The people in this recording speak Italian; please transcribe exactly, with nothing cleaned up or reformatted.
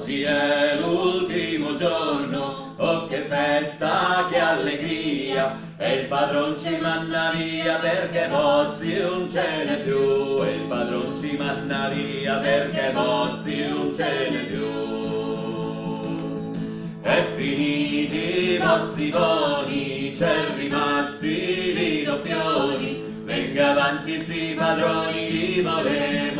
Oggi è l'ultimo giorno, oh che festa, che allegria, e il padron ci manna via perché Bozzi non ce n'è più, e il padron ci manna via perché Bozzi non ce n'è più. E finiti i Bozzi buoni, c'è rimasti i doppioni, venga avanti sti padroni di volere.